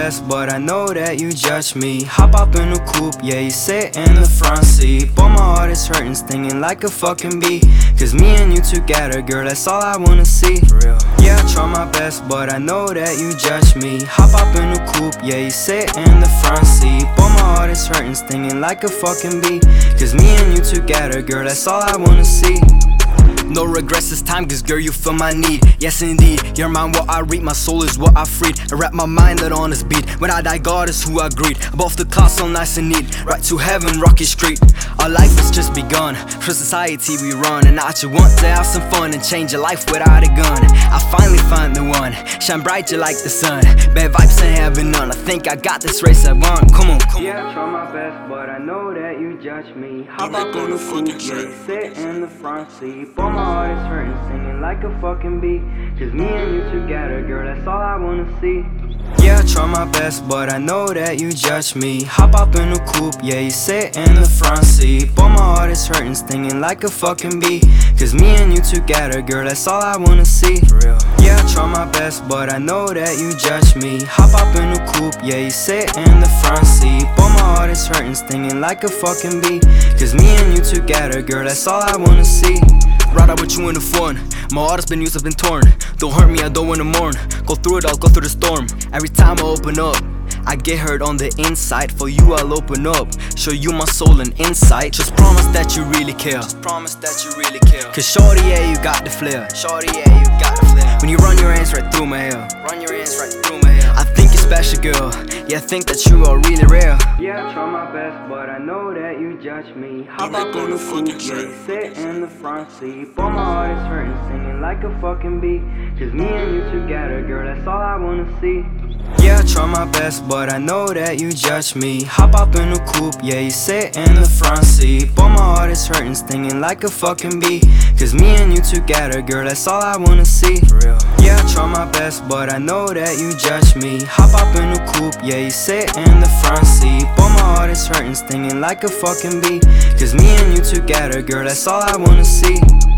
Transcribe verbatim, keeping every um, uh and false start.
best, but I know that you judge me. Hop up in the coupe, yeah, you sit in the front seat, but my heart is hurting, stinging like a fucking bee. Cause me and you together, girl, that's all I wanna see. For real. Yeah, I try my best, but I know that you judge me. Hop up in the coupe, yeah, you sit in the front seat, but my heart is hurting, stinging like a fucking bee. Cause me and you together, girl, that's all I wanna see. No regrets this time, cause girl, you feel my need. Yes indeed, you're mine, what I read, my soul is what I freed. I wrap my mind out on this beat, when I die God is who I greet. Above the clouds so nice and neat, right to heaven, rocky street. Our life has just begun, for society we run. And I just want to have some fun and change your life without a gun. I finally find the one, shine bright just like the sun. Bad vibes ain't having none, I think I got this race I won. Come on, come on. Yeah, I try my best, but I know that you judge me. Hop up on the coupe, yeah, sit in the front seat, but my heart is hurting, singing like a fucking bee. Cause me and you together, girl, that's all I wanna see. Yeah, I try my best, but I know that you judge me. Hop up in the coupe, yeah, you sit in the front seat, but my heart is hurting, stinging like a fucking bee. Cause me and you together, girl, that's all I wanna see. For real. Yeah, I try my best, but I know that you judge me. Hop up in the coupe, yeah, you sit in the front seat, but my heart is hurting, stinging like a fucking bee. Cause me and you together, girl, that's all I wanna see. Ride out with you in the fun. My heart has been used, has been torn. Don't hurt me, I don't wanna mourn. Go through it, I'll go through the storm. Every time I open up, I get hurt on the inside. For you I'll open up, show you my soul and insight. Just promise that you really care. Just promise that you really care. Cause shorty, yeah, you got the flair. Shorty, yeah, you got the flair. When you run your hands right through my hair, run your hands right through my hair. I think you're special, girl. Yeah, I think that you are really rare. Yeah, I try my best, but I know that you judge me. Hop up on the coupe, yeah, sit in the front seat, but my heart is hurting, singing like a fucking bee. Cause me and you together, girl, that's all I wanna see. Yeah, I try my best, but I know that you judge me. Hop up in the coupe, yeah, you sit in the front seat, but my heart is hurting, stinging like a fucking bee. Cause me and you together, girl, that's all I wanna see. For real. Yeah, I try my best, but I know that you judge me. Hop up in the coupe, yeah, you sit in the front seat, but my heart is hurting, stinging like a fucking bee. Cause me and you together, girl, that's all I wanna see.